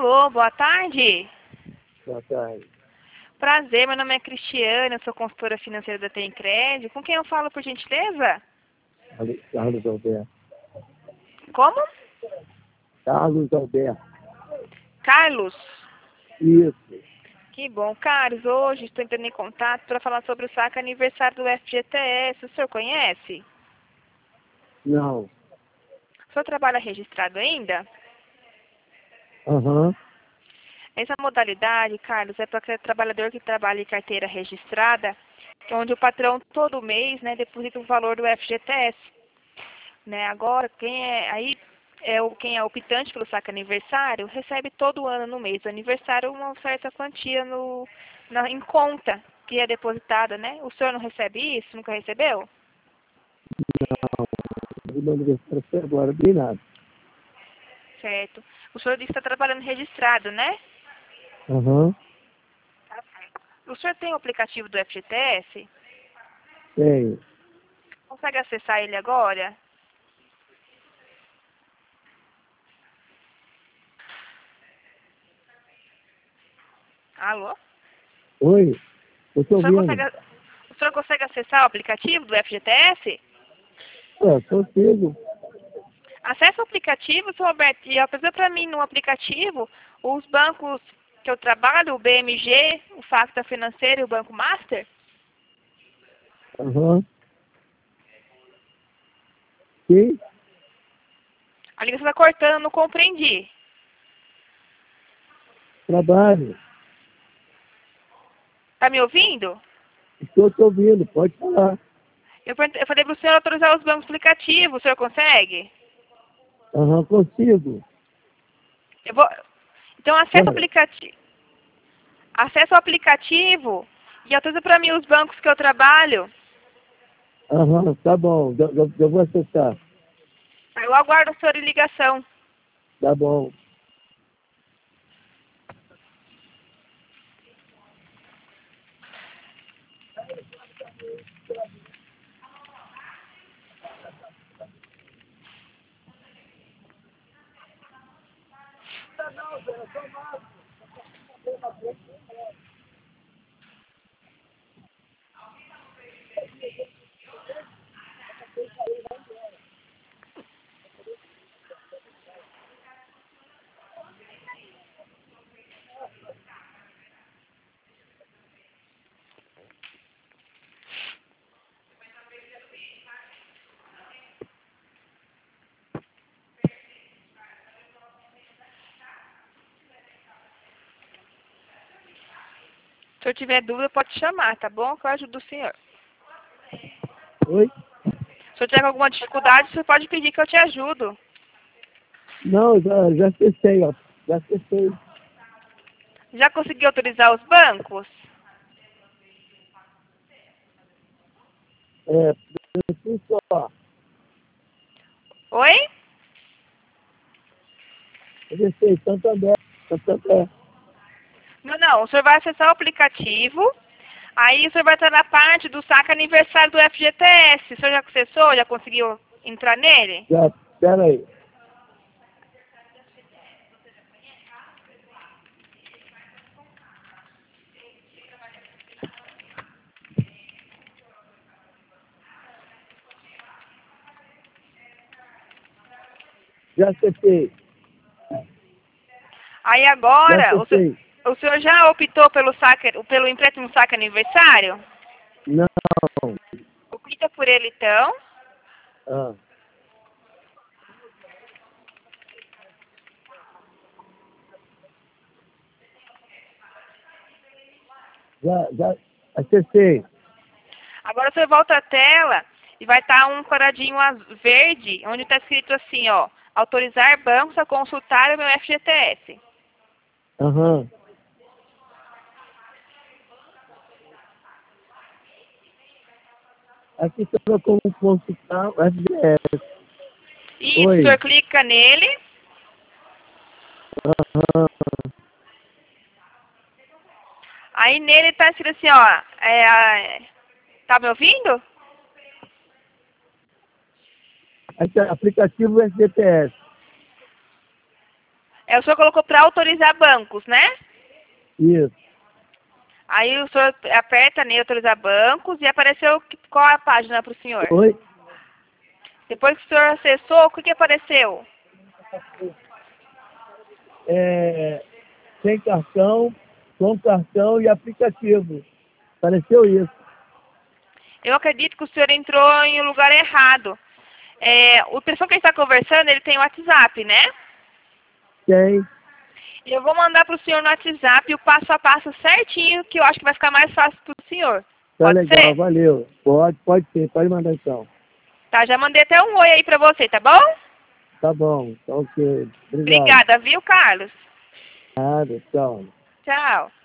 Alô, boa tarde. Boa tarde. Prazer, meu nome é Cristiane, eu sou consultora financeira da Tem Crédito. Com quem eu falo, por gentileza? Carlos Alberto. Como? Carlos Alberto. Carlos. Isso. Que bom. Carlos, hoje estou entrando em contato para falar sobre o saque aniversário do FGTS. O senhor conhece? Não. O senhor trabalha registrado ainda? Aham. Essa modalidade, Carlos, é para aquele trabalhador que trabalha em carteira registrada, onde o patrão todo mês, né, deposita o valor do FGTS. Né? Agora, quem é optante pelo saque aniversário recebe todo ano no mês do aniversário uma certa quantia em conta que é depositada, né? O senhor não recebe isso? Nunca recebeu? O meu aniversário foi agora, bem nada. Certo. O senhor disse que está trabalhando registrado, né? Aham. O senhor tem o aplicativo do FGTS? Tenho. Consegue acessar ele agora? Alô? Oi? Eu tô O senhor ouvindo. consegue acessar o aplicativo do FGTS? Consigo. Acesse o aplicativo, seu Roberto, e apresenta para mim no aplicativo os bancos que eu trabalho, o BMG, o Facta Financeiro e o Banco Master. Aham. Sim? A ligação está cortando, não compreendi. Trabalho. Tá me ouvindo? Estou te ouvindo. Pode falar. Eu falei para o senhor autorizar os bancos aplicativos, o senhor consegue? Aham, consigo. Eu vou... Então acesse o Vai. aplicativo. Acesse o aplicativo e autoriza para mim os bancos que eu trabalho. Aham, tá bom. Eu vou acessar. Eu aguardo o senhor em ligação. Tá bom. Se eu tiver dúvida, pode chamar, tá bom? Que eu ajudo o senhor. Oi? Se eu tiver alguma dificuldade, você pode pedir que eu te ajudo. Não, já acessei, ó. Já acessei. Já conseguiu autorizar os bancos? Preciso só. Oi? Acessei Santander. Santander. Não. O senhor vai acessar o aplicativo. Aí o senhor vai estar na parte do saque aniversário do FGTS. O senhor já acessou? Já conseguiu entrar nele? Já, pera aí. Já acessei. Aí Já agora, acessei. o senhor já optou pelo empréstimo saque aniversário? Não. Clica por ele então. Ah. Já acessei. Agora você volta à tela e vai estar um quadradinho verde, onde está escrito assim, ó, autorizar bancos a consultar o meu FGTS. Aham. Aqui estava como consultar o FGS. Isso, o Oi. senhor clica nele. Aham. Aí nele está escrito assim, ó, tá me ouvindo? Aqui, aplicativo FGTS. O senhor colocou para autorizar bancos, né? Isso. Aí o senhor aperta em autorizar bancos e apareceu qual é a página para o senhor? Oi? Depois que o senhor acessou, o que apareceu? Sem cartão, com cartão e aplicativo. Apareceu isso. Eu acredito que o senhor entrou em um lugar errado. O pessoal que está conversando, ele tem WhatsApp, né? Tem. Eu vou mandar para o senhor no WhatsApp o passo a passo certinho, que eu acho que vai ficar mais fácil para o senhor. Tá Pode legal, ser? valeu. Pode ser, pode mandar então. Tá, já mandei até um oi aí para você, tá bom? Tá bom, tá ok. Obrigado. Obrigada, viu, Carlos? Nada, tchau. Tchau.